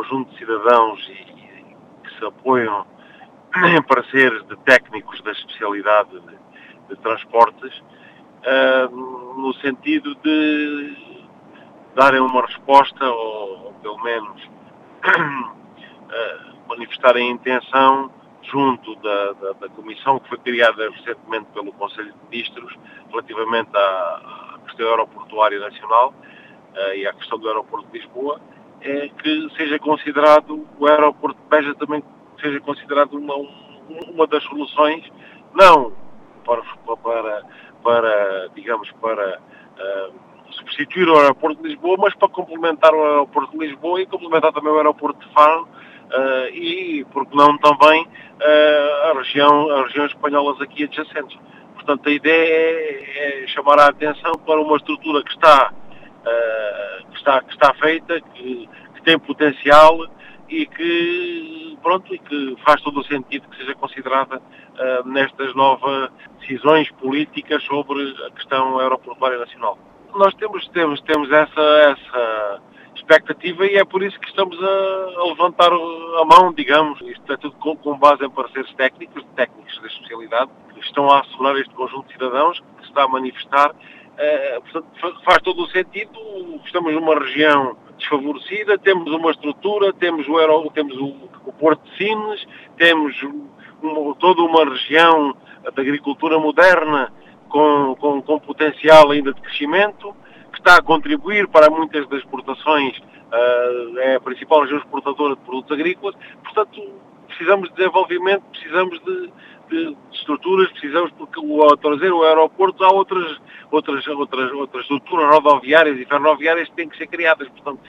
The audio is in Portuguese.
conjunto de cidadãos que se apoiam em pareceres de técnicos da especialidade de transportes, no sentido de darem uma resposta, ou pelo menos manifestarem a intenção junto da comissão que foi criada recentemente pelo Conselho de Ministros relativamente à questão aeroportuária nacional e à questão do aeroporto de Lisboa, que seja considerado o aeroporto de Beja também seja considerado uma das soluções, não para substituir o aeroporto de Lisboa, mas para complementar o aeroporto de Lisboa e complementar também o aeroporto de Faro e, porque não, também as regiões espanholas aqui adjacentes. Portanto, a ideia é chamar a atenção para uma estrutura que está feita, que tem potencial e que faz todo o sentido que seja considerada nestas novas decisões políticas sobre a questão aeroportuária nacional. Nós temos essa expectativa e é por isso que estamos a levantar a mão, digamos. Isto é tudo com base em pareceres técnicos da especialidade, que estão a assegurar este conjunto de cidadãos que se está a manifestar. Portanto, faz todo o sentido. Estamos numa região desfavorecida, temos uma estrutura, temos o Porto de Sines, temos toda uma região de agricultura moderna com potencial ainda de crescimento, que está a contribuir para muitas das exportações, é a principal região exportadora de produtos agrícolas. Portanto, precisamos de desenvolvimento, precisamos de estruturas, precisamos, porque ao trazer o aeroporto há outras estruturas rodoviárias e ferroviárias que têm que ser criadas. Portanto,